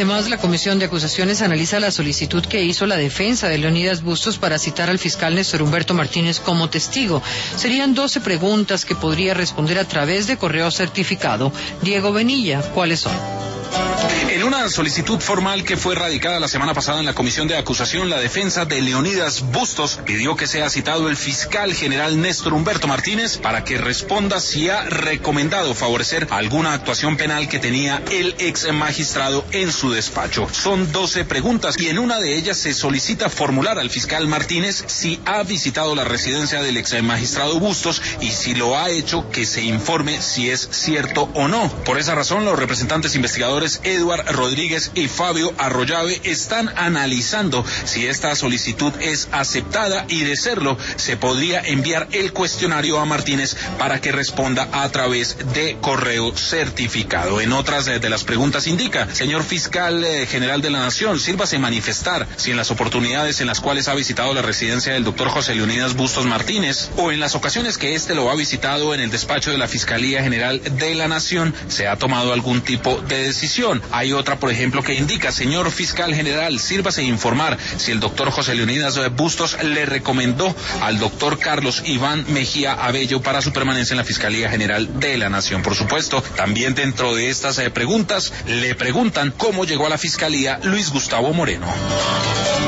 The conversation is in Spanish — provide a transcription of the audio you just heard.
Además, la Comisión de Acusaciones analiza la solicitud que hizo la defensa de Leonidas Bustos para citar al fiscal Néstor Humberto Martínez como testigo. Serían 12 preguntas que podría responder a través de correo certificado. Diego Benilla, ¿cuáles son? En una solicitud formal que fue radicada la semana pasada en la Comisión de Acusación, la defensa de Leonidas Bustos pidió que sea citado el fiscal general Néstor Humberto Martínez para que responda si ha recomendado favorecer alguna actuación penal que tenía el ex magistrado en su despacho. Son 12 preguntas y en una de ellas se solicita formular al fiscal Martínez si ha visitado la residencia del ex magistrado Bustos y si lo ha hecho, que se informe si es cierto o no. Por esa razón, los representantes investigadores Eduard Rodríguez y Fabio Arroyave están analizando si esta solicitud es aceptada y, de serlo, se podría enviar el cuestionario a Martínez para que responda a través de correo certificado. En otras de las preguntas indica: señor fiscal general de la Nación, sírvase manifestar si en las oportunidades en las cuales ha visitado la residencia del doctor José Leonidas Bustos Martínez o en las ocasiones que éste lo ha visitado en el despacho de la Fiscalía General de la Nación se ha tomado algún tipo de decisión. Hay otra, por ejemplo, que indica: señor fiscal general, sírvase informar si el doctor José Leonidas Bustos le recomendó al doctor Carlos Iván Mejía Abello para su permanencia en la Fiscalía General de la Nación. Por supuesto, también dentro de estas preguntas le preguntan cómo llegó a la Fiscalía Luis Gustavo Moreno.